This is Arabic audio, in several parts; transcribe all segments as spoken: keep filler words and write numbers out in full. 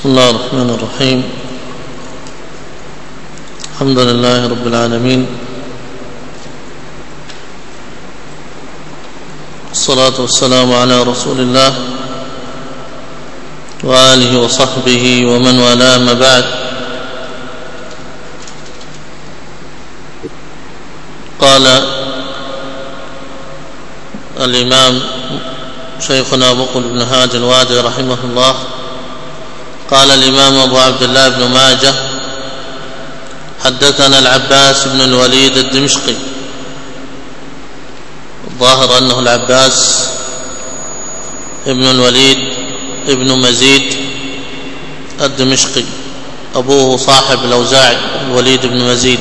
بسم الله الرحمن الرحيم. الحمد لله رب العالمين، والصلاة والسلام على رسول الله وآله وصحبه ومن والاه، ما بعد. قال الإمام شيخنا بقل بن هادي الوادي رحمه الله: قال الإمام أبو عبد الله بن ماجه: حدثنا العباس بن الوليد الدمشقي. الظاهر أنه العباس ابن الوليد ابن مزيد الدمشقي، أبوه صاحب الأوزاعي الوليد بن مزيد،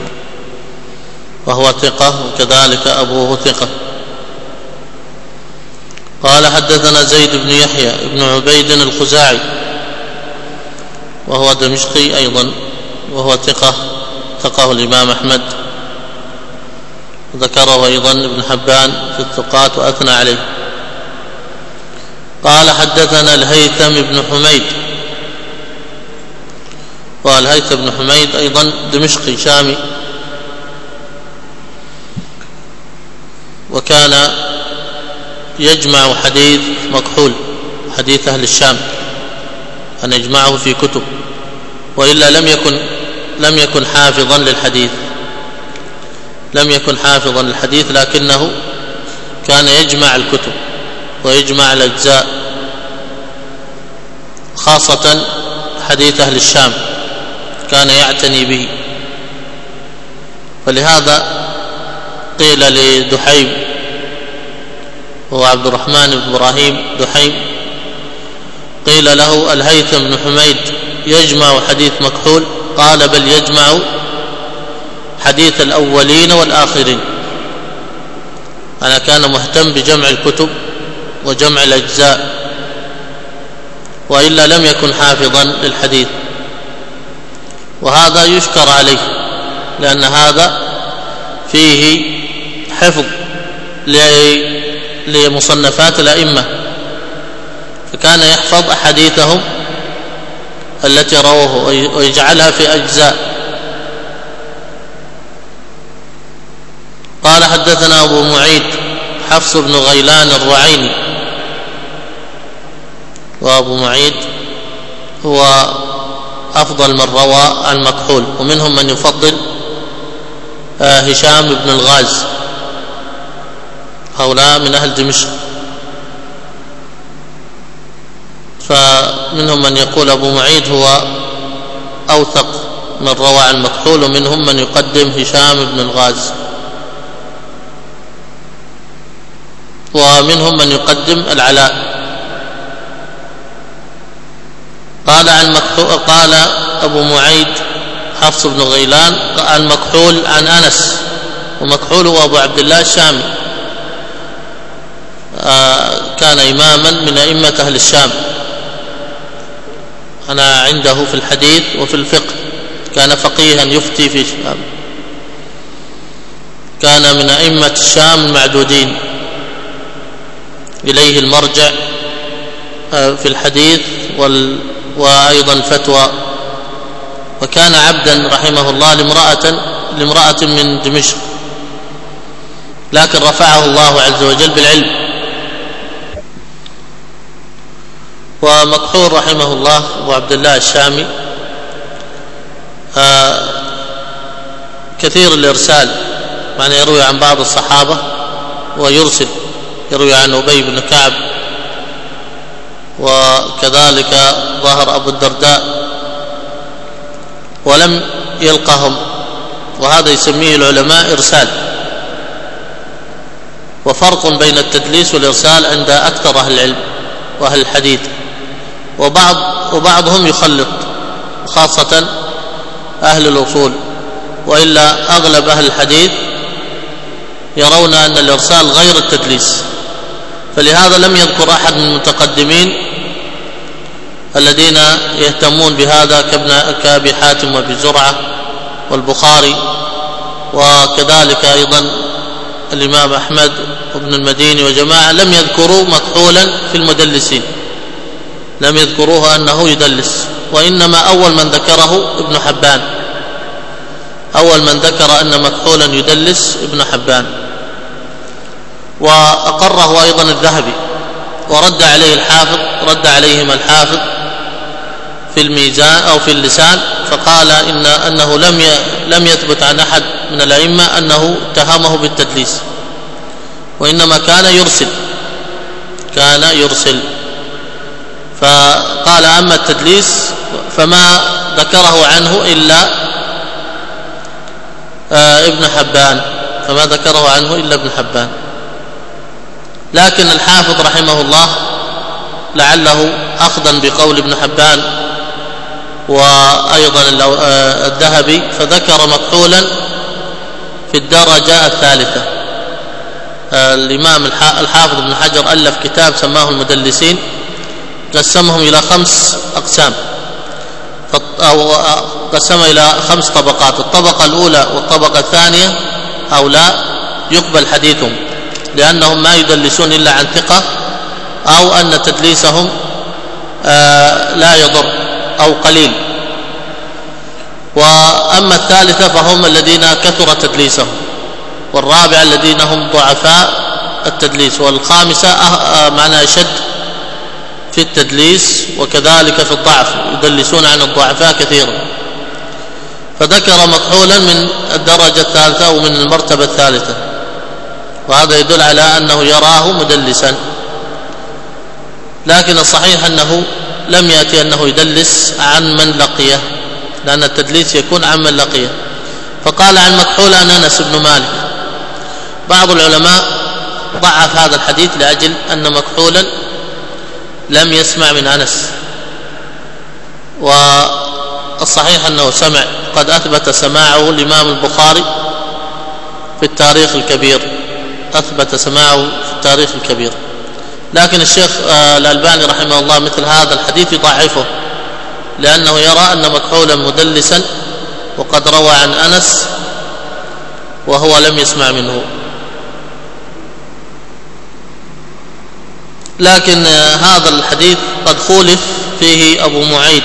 وهو ثقة، وكذلك أبوه ثقة. قال حدثنا زيد بن يحيى بن عبيد الخزاعي، وهو دمشقي أيضا، وهو ثقة، ثقه الإمام أحمد، ذكره أيضا ابن حبان في الثقات وأثنى عليه. قال حدثنا الهيثم بن حميد، والهيثم بن حميد أيضا دمشقي شامي، وكان يجمع حديث مكحول، حديث أهل الشام، أن يجمعه في كتب، وإلا لم يكن لم يكن حافظا للحديث لم يكن حافظا للحديث لكنه كان يجمع الكتب ويجمع الأجزاء، خاصة حديث أهل الشام كان يعتني به. فلهذا قيل لدحيم، هو عبد الرحمن بن إبراهيم دحيم، قيل له: الهيثم بن حميد يجمع حديث مكحول؟ قال: بل يجمع حديث الأولين والآخرين. أنا كان مهتم بجمع الكتب وجمع الأجزاء، وإلا لم يكن حافظا للحديث، وهذا يشكر عليه، لأن هذا فيه حفظ لمصنفات الأئمة، فكان يحفظ أحاديثهم التي رووه ويجعلها في أجزاء. قال حدثنا أبو معيد حفص بن غيلان الرعيني، وأبو معيد هو أفضل من روى المكحول، ومنهم من يفضل هشام بن الغاز، هؤلاء من أهل دمشق. فمنهم من يقول أبو معيد هو أوثق من روى عن مكحول، ومنهم من يقدم هشام بن الغاز، ومنهم من يقدم العلاء. قال عن مكحول، قال أبو معيد حفص بن غيلان عن مكحول عن أنس، ومكحول هو أبو عبد الله الشامي، كان إماما من أئمة أهل الشام، أنا عنده في الحديث وفي الفقه، كان فقيها يفتي في الشام، كان من أئمة الشام المعدودين، إليه المرجع في الحديث وال... وأيضا الفتوى. وكان عبدا رحمه الله لامرأة لامرأة من دمشق، لكن رفعه الله عز وجل بالعلم. ومكحول رحمه الله أبو عبد الله الشامي آه كثير الإرسال، يعني يروي عن بعض الصحابة ويرسل، يروي عن أبي بن كعب، وكذلك ظهر أبو الدرداء، ولم يلقهم، وهذا يسميه العلماء إرسال. وفرق بين التدليس والإرسال عند أكثر أهل العلم وأهل الحديث، وبعض وبعضهم يخلط، خاصة أهل الأصول، وإلا أغلب أهل الحديث يرون أن الإرسال غير التدليس. فلهذا لم يذكر أحد من المتقدمين الذين يهتمون بهذا كأبي حاتم وأبي زرعة والبخاري، وكذلك أيضا الإمام أحمد وابن المديني وجماعة، لم يذكروا مكحولا في المدلسين، لم يذكروه أنه يدلس، وإنما أول من ذكره ابن حبان، أول من ذكر أن مكحولا يدلس ابن حبان، وأقره أيضا الذهبي، ورد عليه الحافظ، رد عليهم الحافظ في الميزان أو في اللسان، فقال إن أنه لم لم يثبت عن أحد من الأئمة أنه اتهمه بالتدليس، وإنما كان يرسل كان يرسل فقال أما التدليس فما ذكره عنه إلا ابن حبان فما ذكره عنه إلا ابن حبان. لكن الحافظ رحمه الله لعله أخذا بقول ابن حبان وأيضا الذهبي فذكر مكحولا في الدرجة الثالثة. الإمام الحافظ ابن حجر ألف كتاب سماه المدلسين، قسمهم إلى خمس أقسام أو قسمها إلى خمس طبقات. الطبقة الأولى والطبقة الثانية هؤلاء يقبل حديثهم لأنهم ما يدلسون إلا عن ثقة، أو أن تدليسهم لا يضر أو قليل. وأما الثالثة فهم الذين كثر تدليسهم، والرابعة الذين هم ضعفاء التدليس، والخامسة معنى أشد في التدليس وكذلك في الضعف، يدلسون عن الضعفاء كثيرا. فذكر مكحولا من الدرجة الثالثة أو من المرتبة الثالثة، وهذا يدل على أنه يراه مدلسا. لكن الصحيح أنه لم يأتي أنه يدلس عن من لقيه، لأن التدليس يكون عن من لقيه. فقال عن مكحول عن أنس بن مالك. بعض العلماء ضعف هذا الحديث لأجل أن مكحولا لم يسمع من أنس، والصحيح أنه سمع، قد أثبت سماعه الإمام البخاري في التاريخ الكبير، أثبت سماعه في التاريخ الكبير. لكن الشيخ الألباني رحمه الله مثل هذا الحديث يضعفه، لأنه يرى أن مكحولا مدلسا وقد روى عن أنس وهو لم يسمع منه. لكن هذا الحديث قد خولف فيه أبو معيد،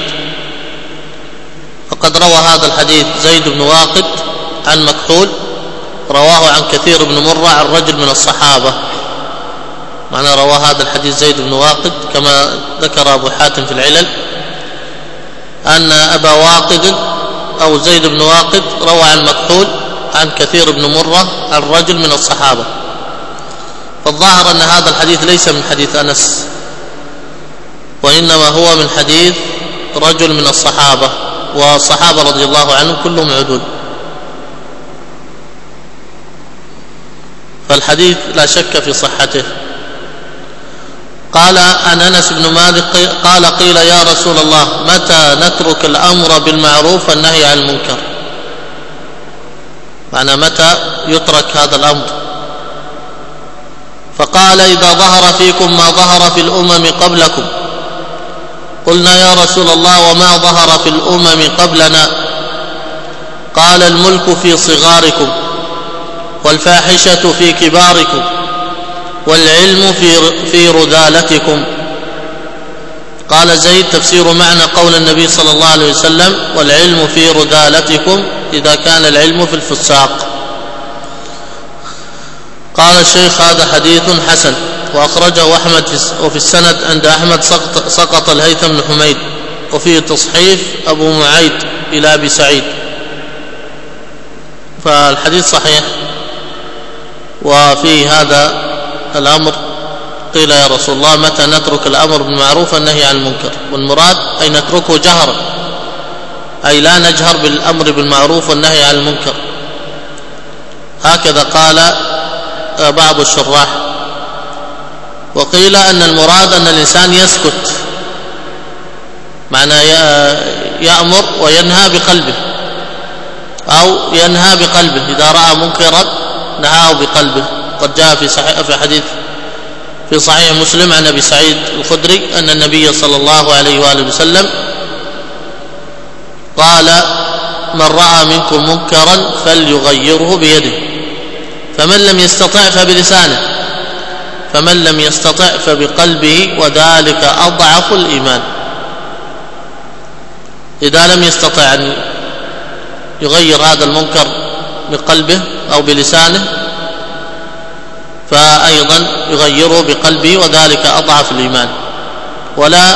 فقد روى هذا الحديث زيد بن واقد عن مكحول، رواه عن كثير بن مرة عن رجل من الصحابة. معنى روى هذا الحديث زيد بن واقد كما ذكر أبو حاتم في العلل، أن أبا واقد أو زيد بن واقد روى عن مكحول عن كثير بن مرة عن رجل من الصحابة. فالظاهر أن هذا الحديث ليس من حديث أنس، وإنما هو من حديث رجل من الصحابة، والصحابة رضي الله عنهم كلهم عدول. فالحديث لا شك في صحته. قال عن أنس بن مالك قال قيل يا رسول الله متى نترك الأمر بالمعروف والنهي عن المنكر؟ معنى متى يترك هذا الأمر؟ فقال إذا ظهر فيكم ما ظهر في الأمم قبلكم. قلنا يا رسول الله وما ظهر في الأمم قبلنا؟ قال الملك في صغاركم، والفاحشة في كباركم، والعلم في في رذالتكم. قال زيد تفسير معنى قول النبي صلى الله عليه وسلم والعلم في رذالتكم إذا كان العلم في الفساق. قال الشيخ هذا حديث حسن، وأخرجه أحمد وفي السند عند أحمد سقط, سقط الهيثم بن حميد، وفيه تصحيف أبو معيد إلى أبي سعيد. فالحديث صحيح، وفي هذا الأمر قيل يا رسول الله متى نترك الأمر بالمعروف والنهي عن المنكر؟ والمراد أي نتركه جهرا، أي لا نجهر بالأمر بالمعروف والنهي عن المنكر. هكذا قال بعض الشراح. وقيل أن المراد أن الإنسان يسكت، معنى يأمر وينهى بقلبه، أو ينهى بقلبه إذا رأى منكرا نهاه بقلبه. قد جاء في صحيح في حديث في صحيح مسلم عن أبي سعيد الخدري أن النبي صلى الله عليه وآله وسلم قال من رأى منكم منكرا فليغيره بيده، فمن لم يستطع فبلسانه، فمن لم يستطع فبقلبه وذلك أضعف الإيمان. إذا لم يستطع أن يغير هذا المنكر بقلبه أو بلسانه فأيضا يغيره بقلبه وذلك أضعف الإيمان، ولا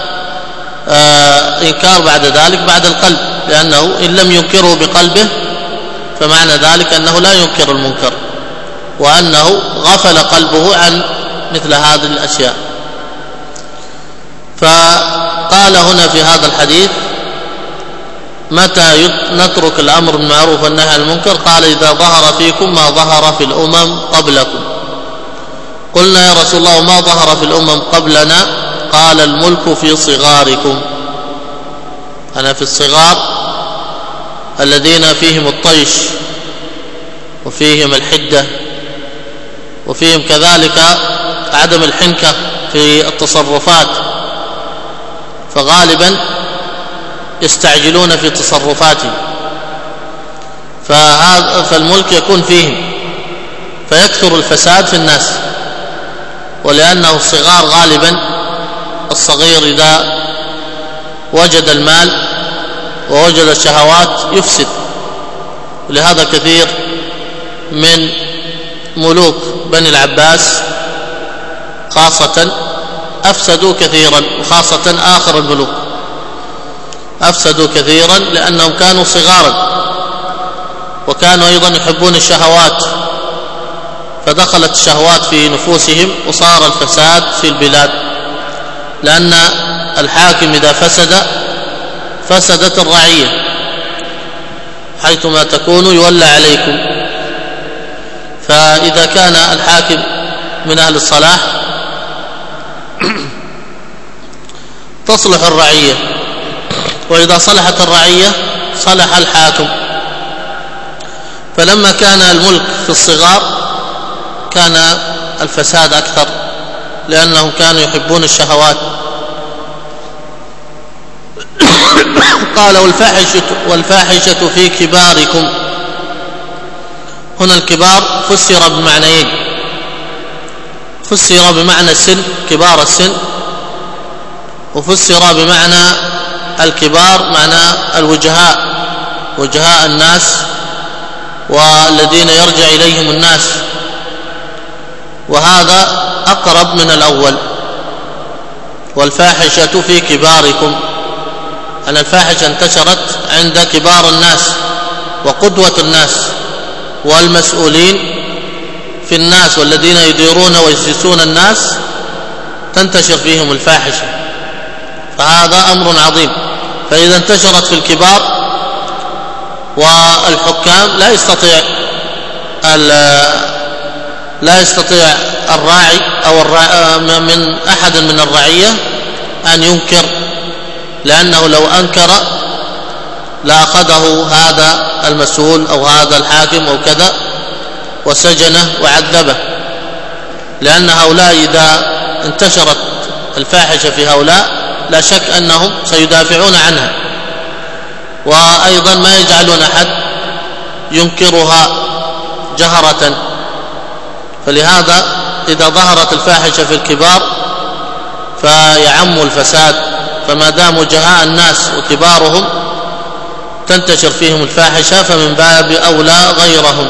آه إنكار بعد ذلك بعد القلب، لأنه إن لم ينكره بقلبه فمعنى ذلك أنه لا ينكر المنكر وأنه غفل قلبه عن مثل هذه الأشياء. فقال هنا في هذا الحديث متى نترك الأمر بالمعروف والنهي عن المنكر؟ قال إذا ظهر فيكم ما ظهر في الأمم قبلكم. قلنا يا رسول الله ما ظهر في الأمم قبلنا؟ قال الملك في صغاركم. أنا في الصغار الذين فيهم الطيش وفيهم الحدة وفيهم كذلك عدم الحنكة في التصرفات، فغالبا يستعجلون في تصرفاتهم، فهذا فالملك يكون فيهم فيكثر الفساد في الناس. ولأنه الصغار غالبا الصغير إذا وجد المال ووجد الشهوات يفسد، ولهذا كثير من ملوك بني العباس خاصة أفسدوا كثيرا، وخاصة آخر الملوك أفسدوا كثيرا لأنهم كانوا صغارا وكانوا أيضا يحبون الشهوات، فدخلت الشهوات في نفوسهم وصار الفساد في البلاد. لأن الحاكم إذا فسد فسدت الرعية، حيثما تكونوا يولى عليكم. فإذا كان الحاكم من أهل الصلاح تصلح الرعية، وإذا صلحت الرعية صلح الحاكم. فلما كان الملك في الصغار كان الفساد أكثر، لأنهم كانوا يحبون الشهوات. قال والفاحشة, والفاحشة في كباركم. هنا الكبار فسر بمعنيين، فسر بمعنى السن كبار السن، وفسر بمعنى الكبار معنى الوجهاء، وجهاء الناس والذين يرجع إليهم الناس، وهذا أقرب من الأول. والفاحشة في كباركم، أن الفاحشة انتشرت عند كبار الناس وقدوة الناس والمسؤولين في الناس، والذين يديرون ويسيسون الناس تنتشر فيهم الفاحشة، فهذا أمر عظيم. فإذا انتشرت في الكبار والحكام لا يستطيع لا يستطيع الراعي أو من أحد من الرعية أن ينكر، لأنه لو أنكر لأخذه هذا المسؤول أو هذا الحاكم أو كذا وسجنه وعذبه، لأن هؤلاء إذا انتشرت الفاحشة في هؤلاء لا شك أنهم سيدافعون عنها، وأيضا ما يجعلون أحد ينكرها جهرة. فلهذا إذا ظهرت الفاحشة في الكبار فيعم الفساد، فما داموا جهاء الناس وكبارهم تنتشر فيهم الفاحشة، فمن باب أولى غيرهم.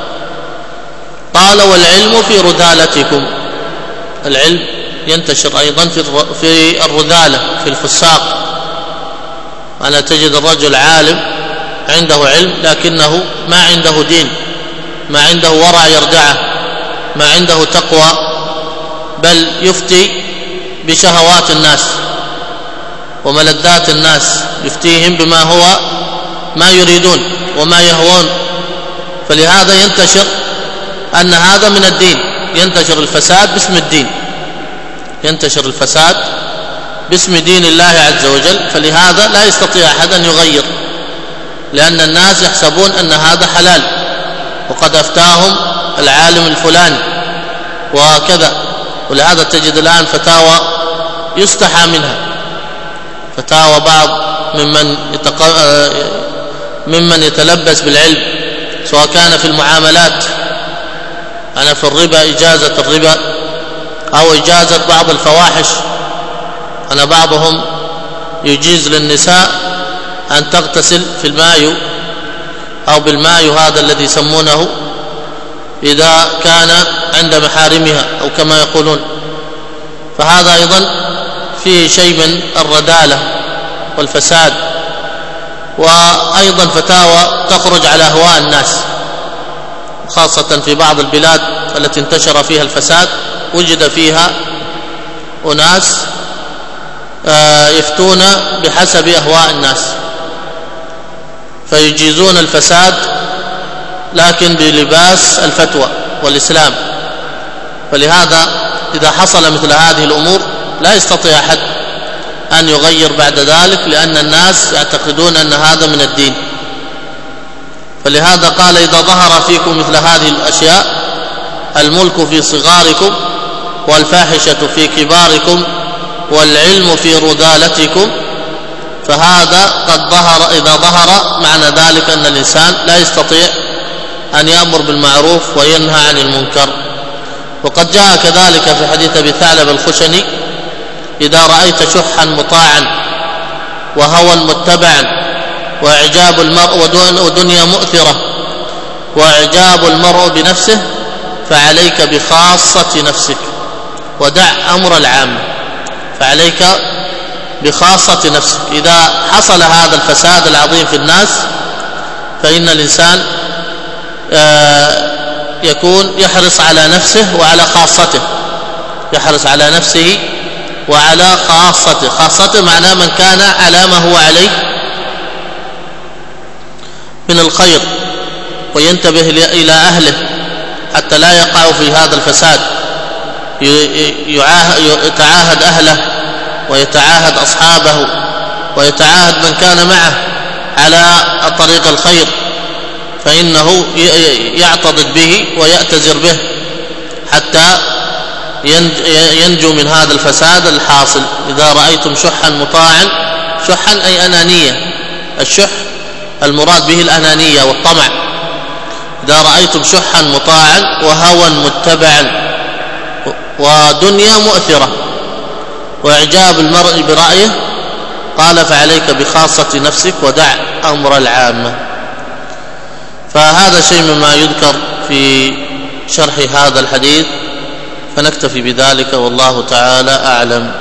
قال والعلم في رذالتكم. العلم ينتشر أيضا في الرذالة في الفساق، أنا تجد الرجل عالم عنده علم لكنه ما عنده دين، ما عنده ورع يردعه، ما عنده تقوى، بل يفتي بشهوات الناس وملذات الناس، يفتيهم بما هو ما يريدون وما يهوون. فلهذا ينتشر أن هذا من الدين، ينتشر الفساد باسم الدين، ينتشر الفساد باسم دين الله عز وجل. فلهذا لا يستطيع أحد أن يغير، لأن الناس يحسبون أن هذا حلال وقد أفتاهم العالم الفلاني وكذا. ولهذا تجد الآن فتاوى يستحى منها، فتاوى بعض ممن يتق... ممن يتلبس بالعلم، سواء كان في المعاملات، أنا في الربا إجازة الربا أو إجازة بعض الفواحش، أن بعضهم يجيز للنساء أن تغتسل في الماء أو بالماء هذا الذي يسمونه إذا كان عند محارمها أو كما يقولون، فهذا أيضا فيه شيء من الردالة والفساد، وأيضا فتاوى تخرج على أهواء الناس، خاصة في بعض البلاد التي انتشر فيها الفساد وجد فيها أناس يفتون بحسب أهواء الناس فيجيزون الفساد لكن بلباس الفتوى والإسلام. فلهذا إذا حصل مثل هذه الأمور لا يستطيع أحد أن يغير بعد ذلك، لأن الناس يعتقدون أن هذا من الدين. فلهذا قال إذا ظهر فيكم مثل هذه الأشياء، الملك في صغاركم والفاحشة في كباركم والعلم في رذالتكم، فهذا قد ظهر. إذا ظهر معنى ذلك أن الإنسان لا يستطيع أن يأمر بالمعروف وينهى عن المنكر. وقد جاء كذلك في حديث أبي ثعلب الخشني: إذا رأيت شحا مطاعا وهوى متبعا وإعجاب المرء ودنيا مؤثرة وإعجاب المرء بنفسه فعليك بخاصة نفسك ودع أمر العامة. فعليك بخاصة نفسك. إذا حصل هذا الفساد العظيم في الناس فإن الإنسان يكون يحرص على نفسه وعلى خاصته، يحرص على نفسه وعلى خاصته. خاصته معناه من كان على ما هو عليه من الخير، وينتبه إلى أهله حتى لا يقع في هذا الفساد، يتعاهد أهله ويتعاهد أصحابه ويتعاهد من كان معه على طريق الخير، فإنه يعتضد به ويأتزر به حتى ينجو من هذا الفساد الحاصل. إذا رأيتم شحا مطاعا، شحا أي أنانية، الشح المراد به الأنانية والطمع. إذا رأيتم شحا مطاعا وهوى متبعا ودنيا مؤثرة وإعجاب المرء برأيه، قال فعليك بخاصة نفسك ودع أمر العامة. فهذا شيء مما يذكر في شرح هذا الحديث، فنكتفي بذلك والله تعالى أعلم.